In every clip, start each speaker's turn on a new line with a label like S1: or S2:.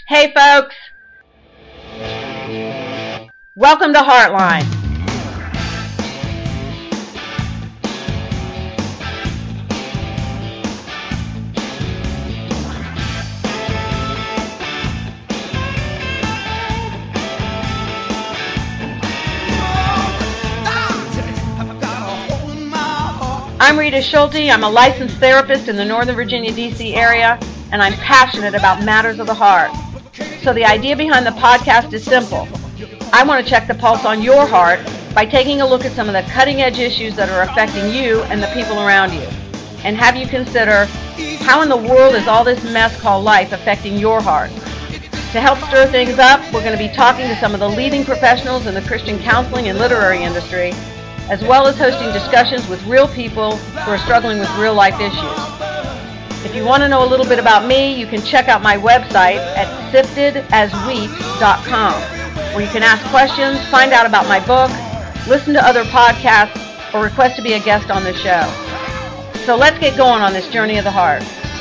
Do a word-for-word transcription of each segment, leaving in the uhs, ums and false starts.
S1: Hey folks, welcome to Heartline. I'm Rita Schulte. I'm a licensed therapist in the Northern Virginia, D C area, and I'm passionate about matters of the heart. So the idea behind the podcast is simple. I want to check the pulse on your heart by taking a look at some of the cutting-edge issues that are affecting you and the people around you, and have you consider how in the world is all this mess called life affecting your heart. To help stir things up, we're going to be talking to some of the leading professionals in the Christian counseling and literary industry, as well as hosting discussions with real people who are struggling with real-life issues. If you want to know a little bit about me, you can check out my website at sifted as wheat dot com, where you can ask questions, find out about my book, listen to other podcasts, or request to be a guest on the show. So let's get going on this journey of the heart.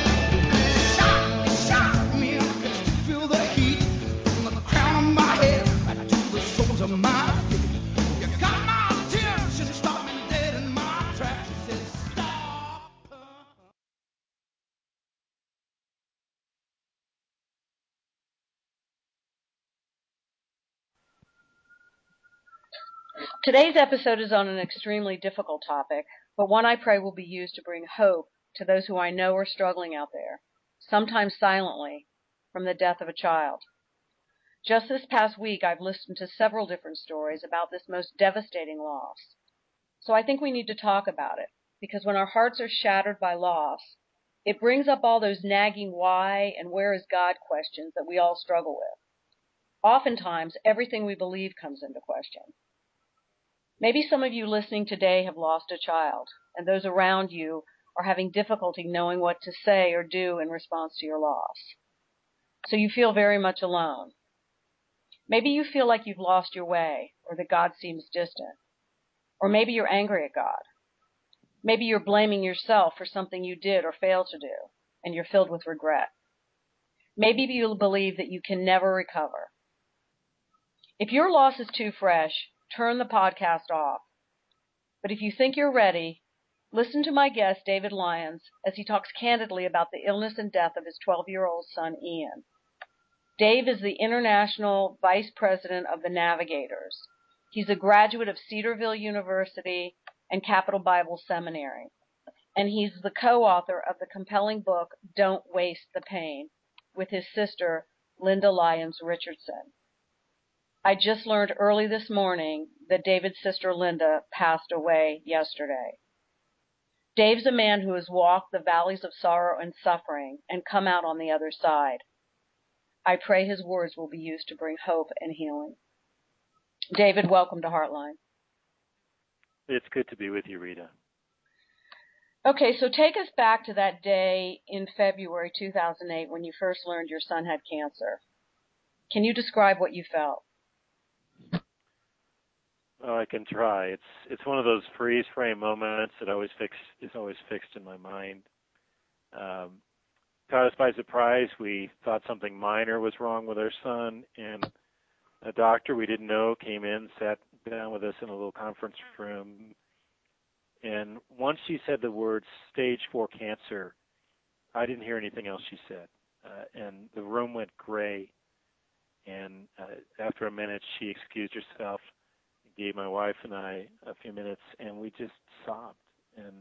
S1: Today's episode is on an extremely difficult topic, but one I pray will be used to bring hope to those who I know are struggling out there, sometimes silently, from the death of a child. Just this past week, I've listened to several different stories about this most devastating loss. So I think we need to talk about it, because when our hearts are shattered by loss, it brings up all those nagging why and where is God questions that we all struggle with. Oftentimes, everything we believe comes into question. Maybe some of you listening today have lost a child, and those around you are having difficulty knowing what to say or do in response to your loss. So you feel very much alone. Maybe you feel like you've lost your way, or that God seems distant. Or maybe you're angry at God. Maybe you're blaming yourself for something you did or failed to do, and you're filled with regret. Maybe you believe that you can never recover. If your loss is too fresh, turn the podcast off. But if you think you're ready, listen to my guest, David Lyons, as he talks candidly about the illness and death of his twelve-year-old son, Ian. Dave is the International Vice President of the Navigators. He's a graduate of Cedarville University and Capital Bible Seminary. And he's the co-author of the compelling book, Don't Waste the Pain, with his sister, Linda Lyons Richardson. I just learned early this morning that David's sister, Linda, passed away yesterday. Dave's a man who has walked the valleys of sorrow and suffering and come out on the other side. I pray his words will be used to bring hope and healing. David, welcome to Heartline.
S2: It's good to be with you, Rita.
S1: Okay, so take us back to that day in February two thousand eight when you first learned your son had cancer. Can you describe what you felt?
S2: Oh, I can try. It's it's one of those freeze frame moments that always fix is always fixed in my mind. Um, caught us by surprise. We thought something minor was wrong with our son, and a doctor we didn't know came in, sat down with us in a little conference room, and once she said the words stage four cancer, I didn't hear anything else she said, uh, and the room went gray. And uh, after a minute, she excused herself, gave my wife and I a few minutes, and we just sobbed. And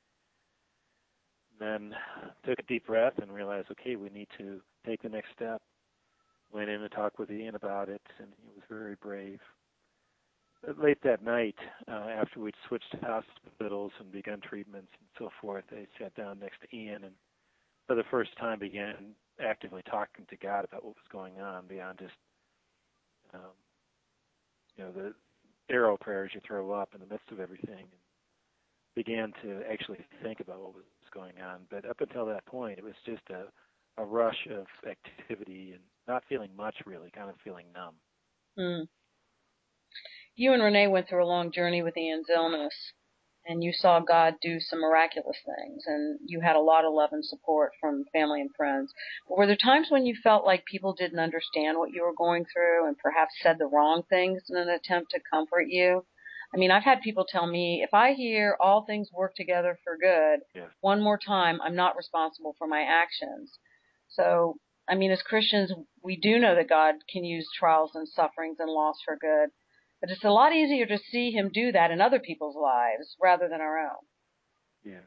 S2: then took a deep breath and realized, okay, we need to take the next step. Went in and talked with Ian about it, and he was very brave. But late that night, uh, after we'd switched hospitals and begun treatments and so forth, I sat down next to Ian and for the first time began actively talking to God about what was going on beyond just, um, you know, the arrow prayers you throw up in the midst of everything, and began to actually think about what was going on. But up until that point, it was just a, a rush of activity and not feeling much, really, kind of feeling numb.
S1: Mm. You and Renee went through a long journey with Ian's illness, and you saw God do some miraculous things, and you had a lot of love and support from family and friends. But were there times when you felt like people didn't understand what you were going through and perhaps said the wrong things in an attempt to comfort you? I mean, I've had people tell me, if I hear all things work together for good
S2: Yeah.
S1: one more time, I'm not responsible for my actions. So, I mean, as Christians, we do know that God can use trials and sufferings and loss for good. But it's a lot easier to see him do that in other people's lives rather than our own.
S2: Yeah.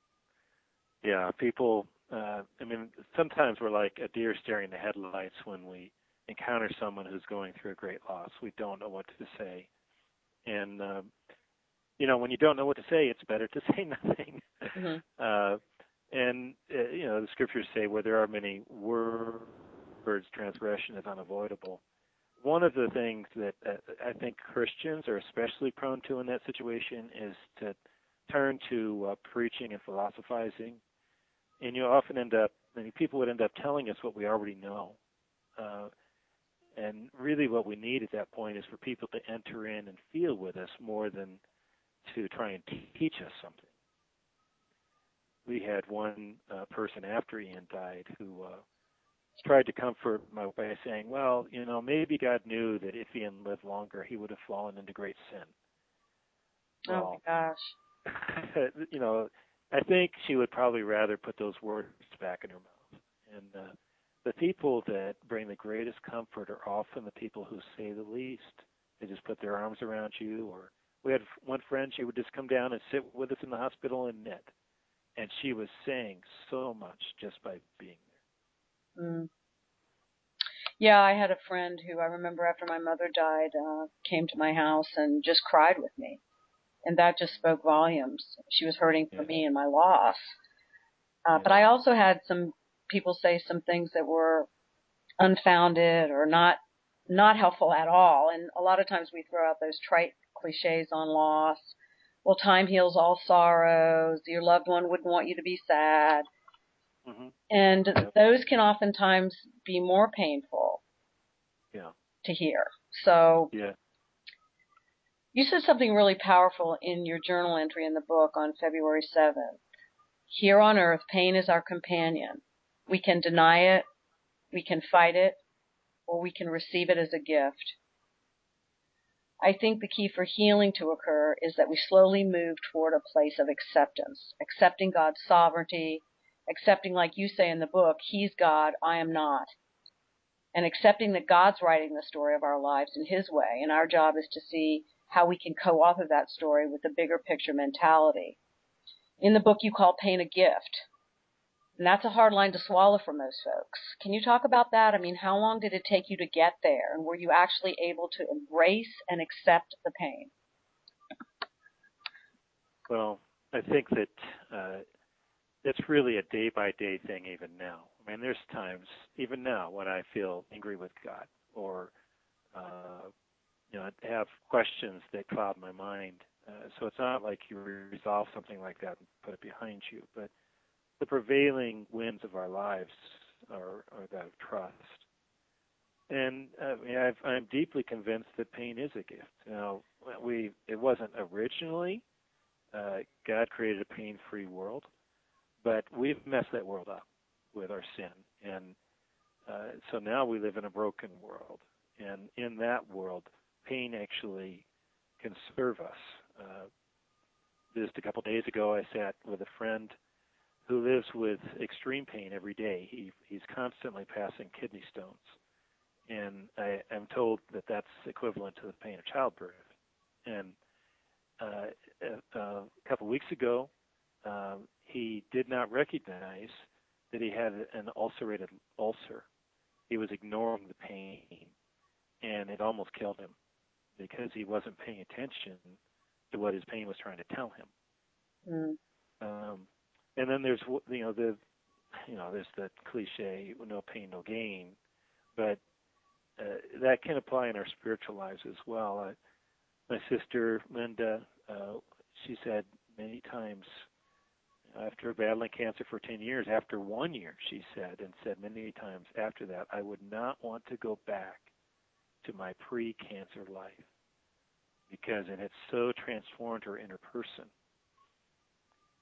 S2: Yeah. People, uh, I mean, sometimes we're like a deer staring in the headlights when we encounter someone who's going through a great loss. We don't know what to say. And, um, you know, when you don't know what to say, it's better to say nothing.
S1: Mm-hmm.
S2: Uh, and, uh, you know, the scriptures say where there are many words, transgression is unavoidable. One of the things that uh, I think Christians are especially prone to in that situation is to turn to uh, preaching and philosophizing. And you often end up, many people would end up telling us what we already know. Uh, and really what we need at that point is for people to enter in and feel with us more than to try and teach us something. We had one uh, person after Ian died who uh, tried to comfort my by saying, well, you know, maybe God knew that if Ian lived longer, he would have fallen into great sin.
S1: Oh,
S2: Well,
S1: my gosh.
S2: you know, I think she would probably rather put those words back in her mouth. And uh, the people that bring the greatest comfort are often the people who say the least. They just put their arms around you. Or we had one friend, she would just come down and sit with us in the hospital and knit. And she was saying so much just by being there.
S1: Mm. Yeah, I had a friend who I remember after my mother died uh, came to my house and just cried with me. And that just spoke volumes. She was hurting for
S2: Yeah.
S1: me and my loss. Uh,
S2: Yeah.
S1: but I also had some people say some things that were unfounded or not not helpful at all. And a lot of times we throw out those trite cliches on loss. Well, time heals all sorrows. Your loved one wouldn't want you to be sad.
S2: Mm-hmm.
S1: And
S2: Yep.
S1: those can oftentimes be more painful
S2: Yeah.
S1: to hear. So
S2: Yeah.
S1: you said something really powerful in your journal entry in the book on February seventh. Here on earth, pain is our companion. We can deny it, we can fight it, or we can receive it as a gift. I think the key for healing to occur is that we slowly move toward a place of acceptance, accepting God's sovereignty, accepting, like you say in the book, He's God, I am not, and accepting that God's writing the story of our lives in His way, and our job is to see how we can co-author that story with a bigger picture mentality. In the book, you call pain a gift, and that's a hard line to swallow for most folks. Can you talk about that? I mean, how long did it take you to get there, and were you actually able to embrace and accept the pain?
S2: Well, I think that uh, it's really a day-by-day thing even now. I mean, there's times, even now, when I feel angry with God or, uh, you know, have questions that cloud my mind. Uh, so it's not like you resolve something like that and put it behind you, but the prevailing winds of our lives are, are that of trust. And uh, I mean, I've, I'm deeply convinced that pain is a gift. Now, we it wasn't originally. Uh, God created a pain-free world, but we've messed that world up with our sin, and uh, so now we live in a broken world. And in that world, pain actually can serve us. Uh, just a couple of days ago, I sat with a friend who lives with extreme pain every day. He he's constantly passing kidney stones, and I, I'm told that that's equivalent to the pain of childbirth. And uh, a, a couple of weeks ago, um, he did not recognize that he had an ulcerated ulcer. He was ignoring the pain, and it almost killed him because he wasn't paying attention to what his pain was trying to tell him.
S1: Mm.
S2: Um, and then there's you know the you know there's the cliche no pain no gain, but uh, that can apply in our spiritual lives as well. Uh, my sister Linda, uh, she said many times after battling cancer for ten years, after one year, she said, and said many times after that, I would not want to go back to my pre-cancer life because it had so transformed her inner person.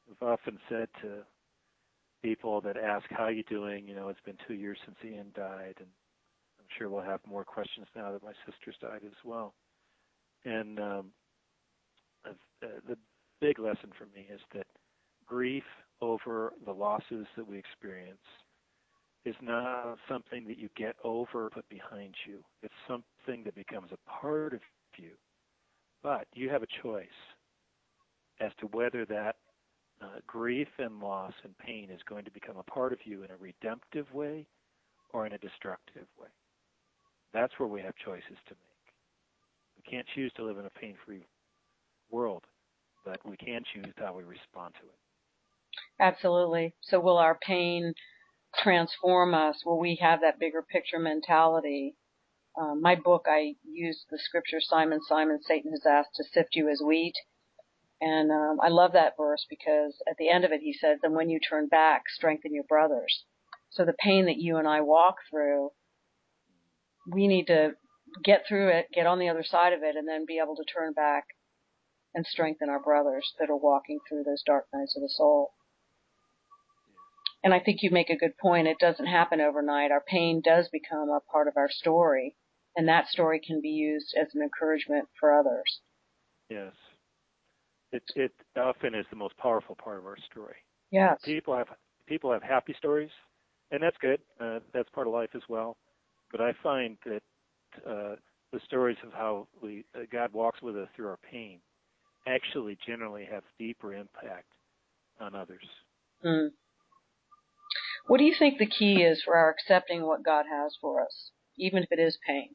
S2: I've often said to people that ask, how you doing? You know, it's been two years since Ian died, and I'm sure we'll have more questions now that my sister's died as well. And um, uh, the big lesson for me is that grief over the losses that we experience is not something that you get over or put behind you. It's something that becomes a part of you. But you have a choice as to whether that uh, grief and loss and pain is going to become a part of you in a redemptive way or in a destructive way. That's where we have choices to make. We can't choose to live in a pain-free world, but we can choose how we respond to it.
S1: Absolutely. So will our pain transform us? Will we have that bigger picture mentality? Um, my book, I used the scripture, Simon, Simon, Satan has asked to sift you as wheat. And um, I love that verse because at the end of it he says, and when you turn back, strengthen your brothers. So the pain that you and I walk through, we need to get through it, get on the other side of it, and then be able to turn back and strengthen our brothers that are walking through those dark nights of the soul. And I think you make a good point. It doesn't happen overnight. Our pain does become a part of our story, and that story can be used as an encouragement for others.
S2: Yes. It it often is the most powerful part of our story.
S1: Yes.
S2: People have people have happy stories, and that's good. Uh, that's part of life as well. But I find that uh, the stories of how we uh, God walks with us through our pain actually generally have deeper impact on others.
S1: Mm. What do you think the key is for our accepting what God has for us, even if it is pain?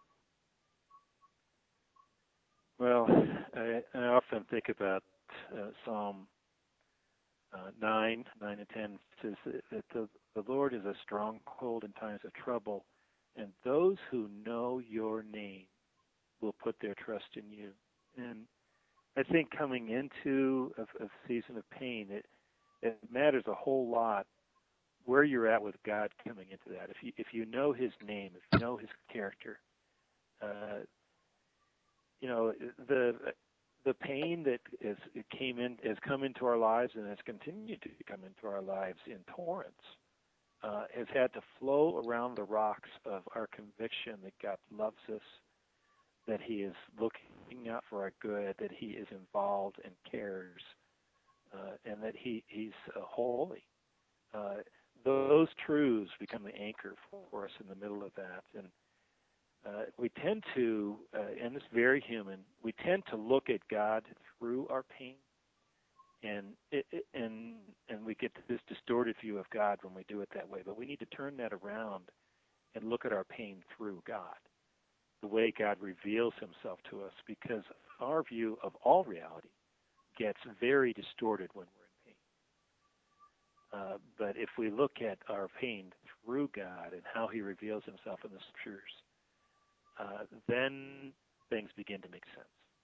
S2: Well, I, I often think about uh, Psalm uh, nine, nine and ten says that the, the Lord is a stronghold in times of trouble, and those who know your name will put their trust in you. And I think coming into a, a season of pain, it, it matters a whole lot where you're at with God coming into that. If you if you know His name, if you know His character, uh, you know the the pain that is it came in has come into our lives and has continued to come into our lives in torrents. Uh, has had to flow around the rocks of our conviction that God loves us, that He is looking out for our good, that He is involved and cares, uh, and that He He's uh, holy. Uh, those truths become the anchor for us in the middle of that, and uh, we tend to, uh, and it's very human, we tend to look at God through our pain, and it, it, and and we get this distorted view of God when we do it that way. But we need to turn that around and look at our pain through God, the way God reveals Himself to us, because our view of all reality gets very distorted when we're in pain. Uh, but if we look at our pain through God and how He reveals Himself in the Scriptures, uh, then things begin to make sense.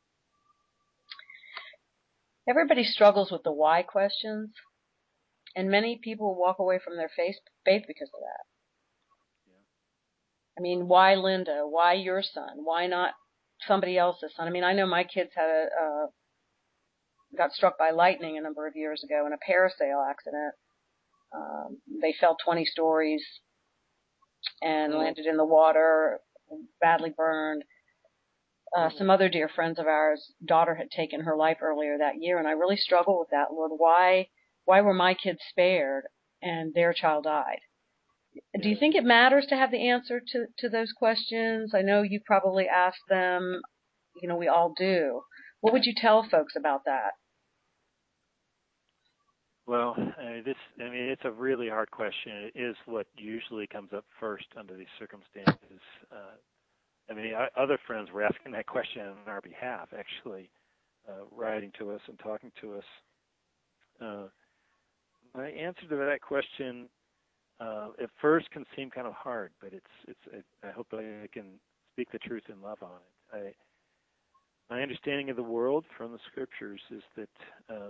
S1: Everybody struggles with the why questions, and many people walk away from their faith because of that. I mean, why Linda? Why your son? Why not somebody else's son? I mean, I know my kids had a, uh, got struck by lightning a number of years ago in a parasail accident. Um, they fell twenty stories and
S2: Mm.
S1: landed in the water, badly burned. Uh, some other dear friends of ours' daughter had taken her life earlier that year, and I really struggle with that, Lord. Why, why were my kids spared and their child died? Do you think it matters to have the answer to, to those questions? I know you probably asked them. You know, we all do. What would you tell folks about that?
S2: Well, uh, this, I mean, it's a really hard question. It is what usually comes up first under these circumstances. Uh, I mean, I, other friends were asking that question on our behalf, actually, uh, writing to us and talking to us. Uh, my answer to that question uh, at first can seem kind of hard, but it's it's. It, I hope I can speak the truth in love on it. I, my understanding of the world from the Scriptures is that um,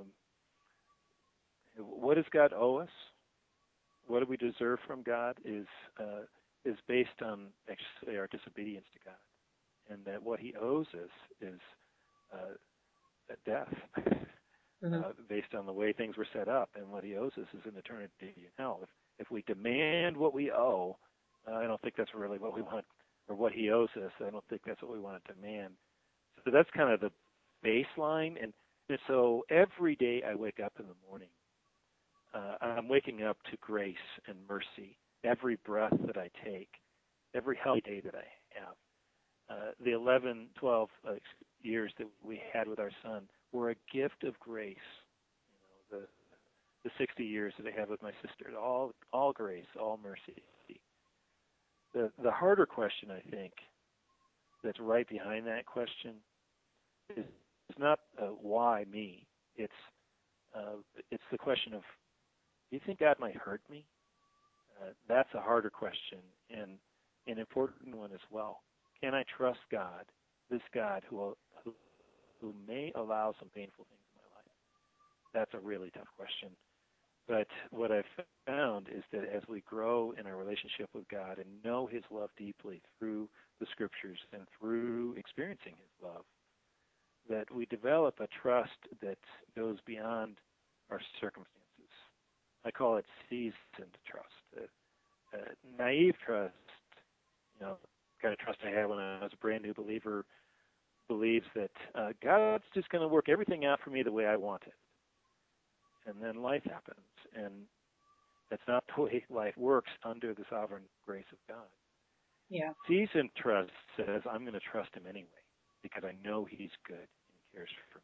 S2: what does God owe us? What do we deserve from God is uh, is based on actually our disobedience to God, and that what He owes us is uh, death.
S1: Mm-hmm.
S2: uh, based on the way things were set up, and what he owes us is an eternity in hell. If if we demand what we owe, uh, I don't think that's really what we want, or what he owes us. I don't think that's what we want to demand. So that's kind of the baseline, and, and so every day I wake up in the morning, uh, I'm waking up to grace and mercy. Every breath that I take, every healthy day that I have. Uh, the eleven, twelve uh, years that we had with our son were a gift of grace. You know, the the sixty years that I had with my sister, all all grace, all mercy. The the harder question, I think, that's right behind that question is, is not uh, why me. It's uh, it's the question of, do you think God might hurt me? Uh, that's a harder question and an important one as well. Can I trust God, this God who will, who, who may allow some painful things in my life? That's a really tough question. But what I've found is that as we grow in our relationship with God and know His love deeply through the Scriptures and through experiencing His love, that we develop a trust that goes beyond our circumstances. I call it seasoned trust. Uh, uh, naive trust, you know, kind of trust I had when I was a brand new believer, believes that uh, God's just going to work everything out for me the way I want it. And then life happens, and that's not the way life works under the sovereign grace of God.
S1: Yeah.
S2: Seasoned trust says, I'm going to trust Him anyway because I know He's good and cares for me.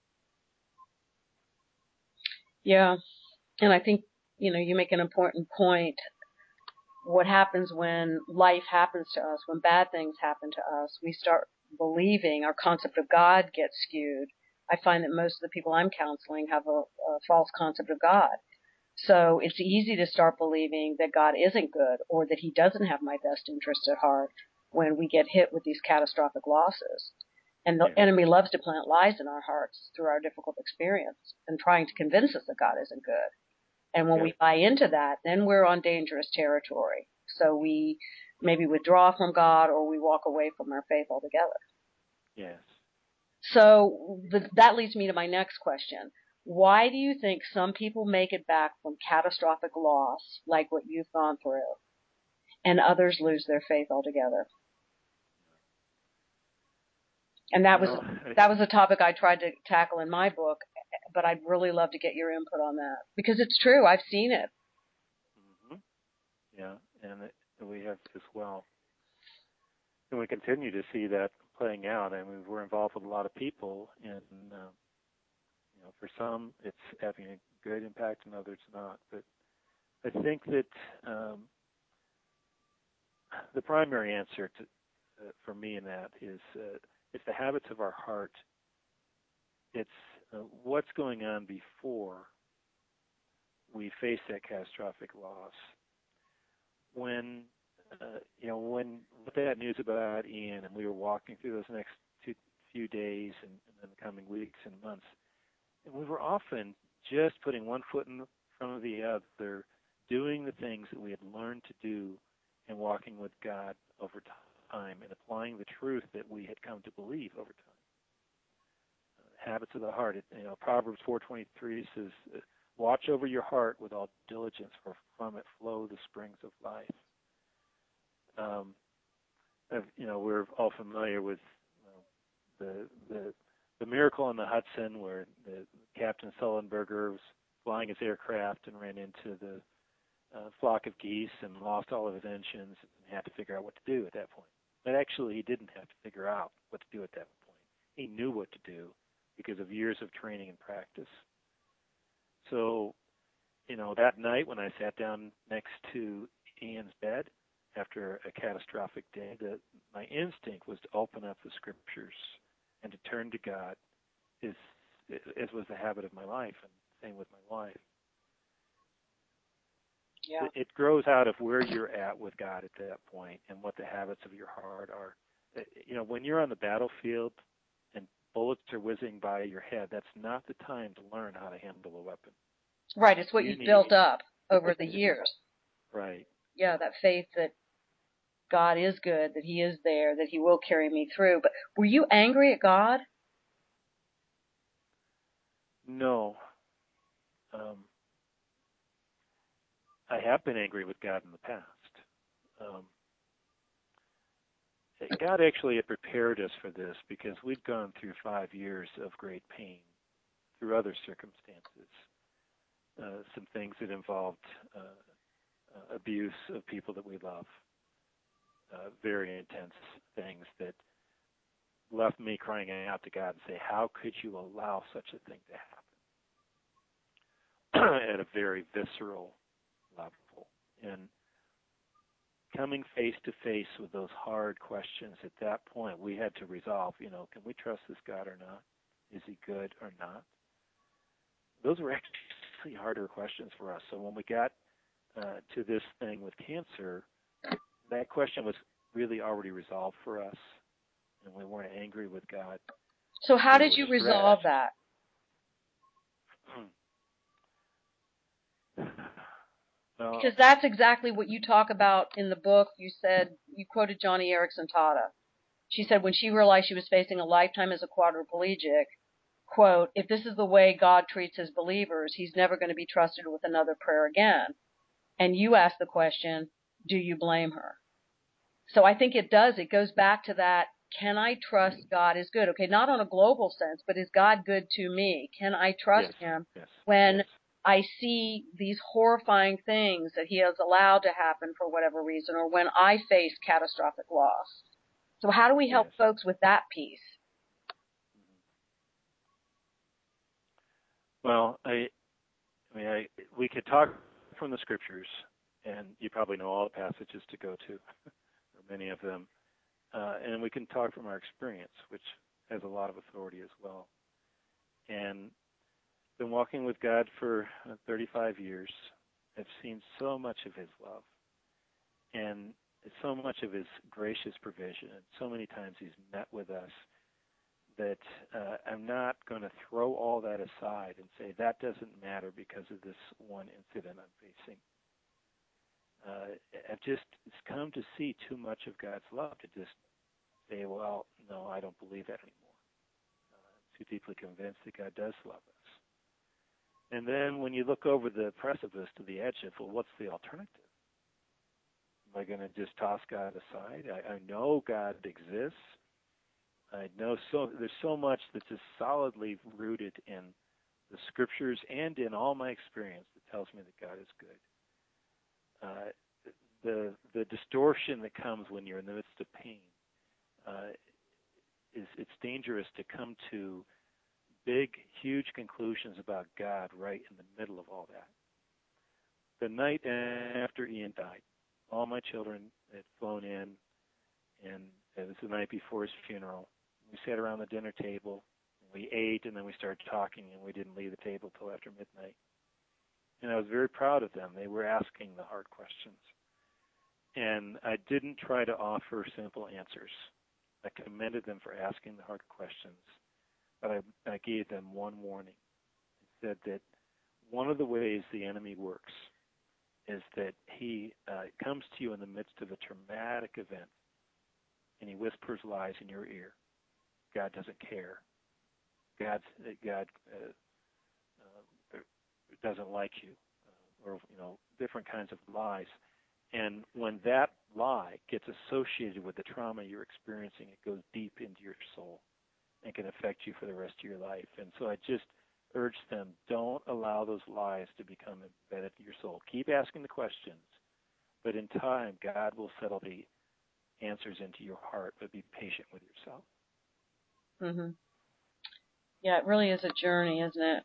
S1: Yeah. And I think, you know, you make an important point. What happens when life happens to us, when bad things happen to us, we start believing our concept of God gets skewed. I find that most of the people I'm counseling have a, a false concept of God. So it's easy to start believing that God isn't good or that He doesn't have my best interest at heart when we get hit with these catastrophic losses. And the
S2: Yeah.
S1: enemy loves to plant lies in our hearts through our difficult experience and trying to convince us that God isn't good. And when
S2: Yeah.
S1: we buy into that, then we're on dangerous territory. So we maybe withdraw from God or we walk away from our faith altogether.
S2: Yes.
S1: So the, that leads me to my next question. Why do you think some people make it back from catastrophic loss, like what you've gone through, and others lose their faith altogether? And that was
S2: Well, I,
S1: that was a topic I tried to tackle in my book, but I'd really love to get your input on that because it's true. I've seen it.
S2: mm-hmm. Yeah, and it, we have as well. And we continue to see that playing out. I mean, we're involved with a lot of people, and uh, you know, for some it's having a good impact, and others not. But I think that um, the primary answer to, uh, for me in that is uh, it's the habits of our heart. It's uh, what's going on before we face that catastrophic loss. When uh, you know, when with that news about Ian, and we were walking through those next two, few days and, and then the coming weeks and months, and we were often just putting one foot in front of the other, doing the things that we had learned to do, and walking with God over time, and applying the truth that we had come to believe over time. Uh, habits of the heart. It, you know, Proverbs four twenty-three says, "Watch over your heart with all diligence, for from it flow the springs of life." Um, you know, we're all familiar with you know, the the the miracle on the Hudson, where the Captain Sullenberger was flying his aircraft and ran into the uh, flock of geese and lost all of his engines and had to figure out what to do at that point. But actually, he didn't have to figure out what to do at that point. He knew what to do because of years of training and practice. So, you know, that night when I sat down next to Ian's bed after a catastrophic day, the, my instinct was to open up the Scriptures and to turn to God, is, as was the habit of my life, and same with my wife.
S1: Yeah.
S2: It, it grows out of where you're at with God at that point and what the habits of your heart are. You know, when you're on the battlefield and bullets are whizzing by your head, that's not the time to learn how to handle a weapon.
S1: Right. It's what
S2: you
S1: you've
S2: need...
S1: built up over the years.
S2: Right.
S1: Yeah, that faith that God is good, that He is there, that He will carry me through. But were you angry at God?
S2: No. Um, I have been angry with God in the past. Um, God actually had prepared us for this because we'd gone through five years of great pain through other circumstances, uh, some things that involved uh, uh, abuse of people that we love, uh, very intense things that left me crying out to God and say, how could you allow such a thing to happen at a very visceral level? And coming face to face with those hard questions at that point, we had to resolve, you know, can we trust this God or not? Is he good or not? Those were actually harder questions for us. So when we got uh, to this thing with cancer, that question was really already resolved for us, and we weren't angry with God.
S1: So how
S2: We
S1: did
S2: were
S1: you
S2: stretched.
S1: resolve that?
S2: Well,
S1: Because that's exactly what you talk about in the book. You said, you quoted Johnny Erickson Tata. She said when she realized she was facing a lifetime as a quadriplegic, quote, if this is the way God treats his believers, he's never going to be trusted with another prayer again. And you asked the question, do you blame her? So I think it does. It goes back to that, can I trust God is good? Okay, not on a global sense, but is God good to me? Can I trust
S2: yes,
S1: him
S2: yes,
S1: when
S2: yes.
S1: I see these horrifying things that he has allowed to happen for whatever reason, or when I face catastrophic loss? So how do we help
S2: Yes.
S1: folks with that piece?
S2: Well, I, I mean, I, we could talk from the scriptures, and you probably know all the passages to go to, or many of them, uh, and we can talk from our experience, which has a lot of authority as well. And been walking with God for uh, thirty-five years. I've seen so much of his love, and so much of his gracious provision, and so many times he's met with us that uh, I'm not going to throw all that aside and say that doesn't matter because of this one incident I'm facing. Uh, I've just come to see too much of God's love to just say, well, no, I don't believe that anymore. Uh, I'm too deeply convinced that God does love us. And then when you look over the precipice to the edge of, well, what's the alternative? Am I going to just toss God aside? I, I know God exists. I know so there's so much that's just solidly rooted in the scriptures and in all my experience that tells me that God is good. Uh, the the distortion that comes when you're in the midst of pain uh, is it's dangerous to come to big, huge conclusions about God right in the middle of all that. The night after Ian died, all my children had flown in, and it was the night before his funeral. We sat around the dinner table, and we ate, and then we started talking, and we didn't leave the table till after midnight. And I was very proud of them. They were asking the hard questions. And I didn't try to offer simple answers. I commended them for asking the hard questions, but I, I gave them one warning. I said that one of the ways the enemy works is that he uh, comes to you in the midst of a traumatic event, and he whispers lies in your ear. God doesn't care. God, God uh, uh, doesn't like you, uh, or you know, different kinds of lies. And when that lie gets associated with the trauma you're experiencing, it goes deep into your soul and can affect you for the rest of your life. And so I just urge them, don't allow those lies to become embedded in your soul. Keep asking the questions, but in time, God will settle the answers into your heart, but be patient with yourself.
S1: Mm-hmm. Yeah, it really is a journey, isn't it?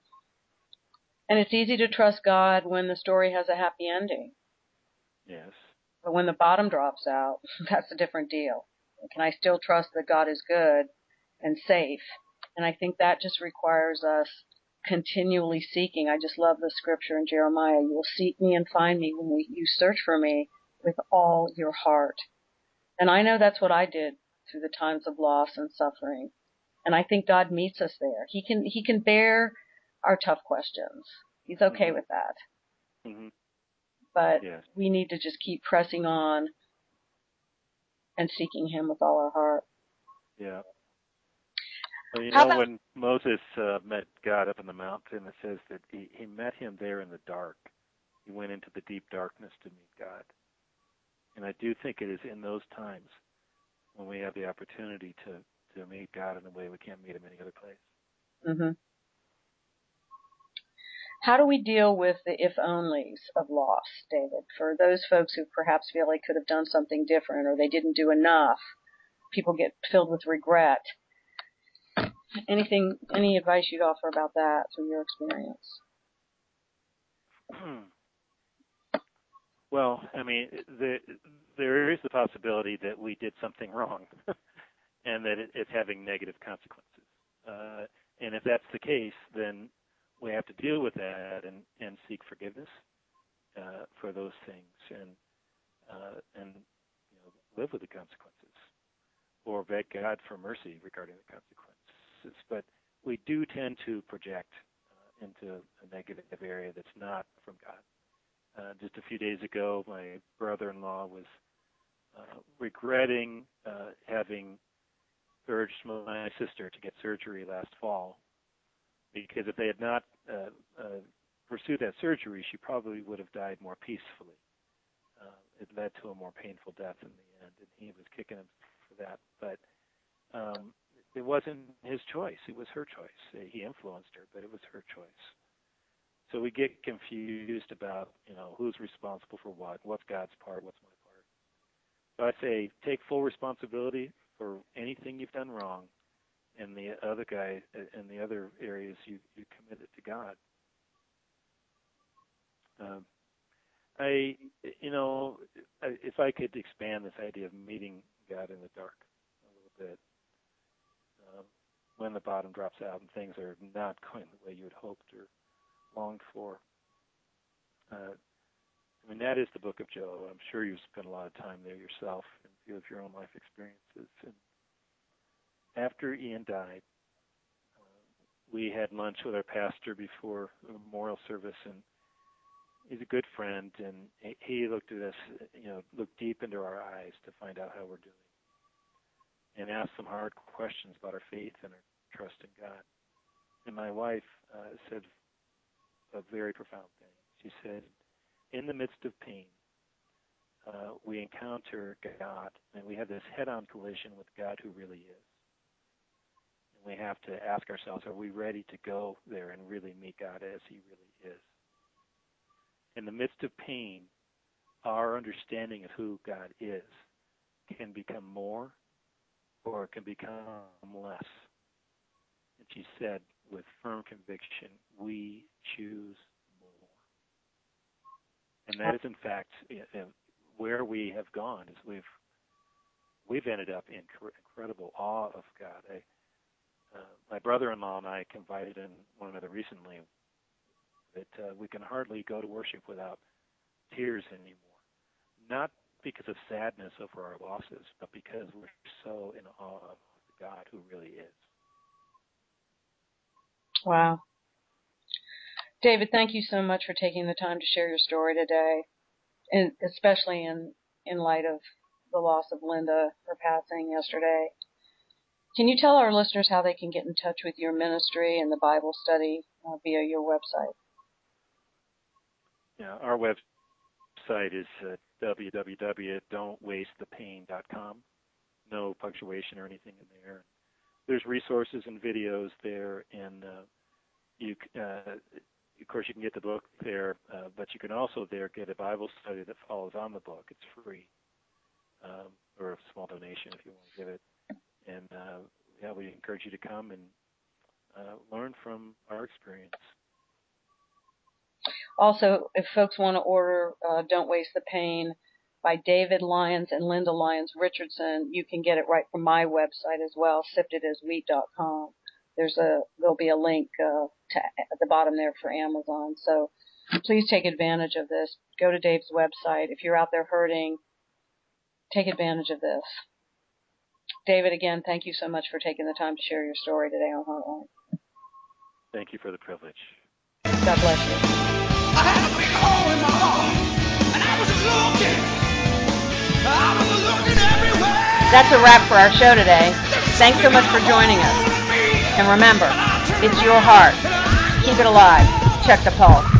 S1: And it's easy to trust God when the story has a happy ending.
S2: Yes.
S1: But when the bottom drops out, that's a different deal. Can I still trust that God is good and safe? And I think that just requires us continually seeking. I just love the scripture in Jeremiah. You will seek me and find me when we, you search for me with all your heart. And I know that's what I did through the times of loss and suffering. And I think God meets us there. He can, he can bear our tough questions. He's okay
S2: Mm-hmm.
S1: with that.
S2: Mm-hmm.
S1: But
S2: Yes.
S1: we need to just keep pressing on and seeking him with all our heart.
S2: Yeah. Well, you
S1: How
S2: know,
S1: about
S2: when Moses uh, met God up in the mountain, it says that he, he met him there in the dark. He went into the deep darkness to meet God. And I do think it is in those times when we have the opportunity to, to meet God in a way we can't meet him any other place.
S1: Mm-hmm. How do we deal with the if-onlys of loss, David? For those folks who perhaps feel they could have done something different or they didn't do enough, people get filled with regret. Anything, any advice you'd offer about that from your experience?
S2: Well, I mean, the, there is the possibility that we did something wrong and that it, it's having negative consequences. Uh, and if that's the case, then we have to deal with that and, and seek forgiveness uh, for those things and uh, and you know, live with the consequences or beg God for mercy regarding the consequences. But we do tend to project uh, into a negative area that's not from God. Uh, just a few days ago, my brother-in-law was uh, regretting uh, having urged my sister to get surgery last fall, because if they had not uh, uh, pursued that surgery, she probably would have died more peacefully. Uh, it led to a more painful death in the end, and he was kicking him for that. But um, it wasn't his choice. It was her choice. He influenced her, but it was her choice. So we get confused about, you know, who's responsible for what, what's God's part, what's my part. So I say take full responsibility for anything you've done wrong, and the other guy, and the other areas you, you committed to God. Um, I, you know, if I could expand this idea of meeting God in the dark a little bit, um, when the bottom drops out and things are not going the way you had hoped or longed for. Uh, I mean, that is the book of Job. I'm sure you've spent a lot of time there yourself in view of your own life experiences. And after Ian died, uh, we had lunch with our pastor before the memorial service, and he's a good friend, and he looked at us, you know, looked deep into our eyes to find out how we're doing, and asked some hard questions about our faith and our trust in God. And my wife uh, said a very profound thing. She said, in the midst of pain, uh, we encounter God, and we have this head-on collision with God who really is. And we have to ask ourselves, are we ready to go there and really meet God as he really is? In the midst of pain, our understanding of who God is can become more or it can become less. And she said with firm conviction, we choose more. And that is, in fact, where we have gone, is we've we've ended up in incredible awe of God. I, uh, my brother-in-law and I confided in one another recently that uh, we can hardly go to worship without tears anymore. Not because of sadness over our losses, but because we're so in awe of God who really is.
S1: Wow. David, thank you so much for taking the time to share your story today, and especially in, in light of the loss of Linda, her passing yesterday. Can you tell our listeners how they can get in touch with your ministry and the Bible study uh, via your website?
S2: Yeah, our website is uh, w w w dot don't waste the pain dot com. No punctuation or anything in there. There's resources and videos there, and uh, you, uh, of course, you can get the book there, uh, but you can also there get a Bible study that follows on the book. It's free, um, or a small donation if you want to give it. And uh, yeah, we encourage you to come and uh, learn from our experience.
S1: Also, if folks want to order uh, Don't Waste the Pain by David Lyons and Linda Lyons Richardson, you can get it right from my website as well, sifted as wheat dot com. There's a there'll be a link uh, to, at the bottom there for Amazon. So please take advantage of this. Go to Dave's website. If you're out there hurting, take advantage of this. David, again, thank you so much for taking the time to share your story today on Heartline.
S2: Thank you for the privilege.
S1: God bless you.
S3: I had a big hole in my heart, and I was looking. I was looking everywhere.
S1: That's a wrap for our show today. Thanks so much for joining us. And remember, it's your heart. Keep it alive. Check the pulse.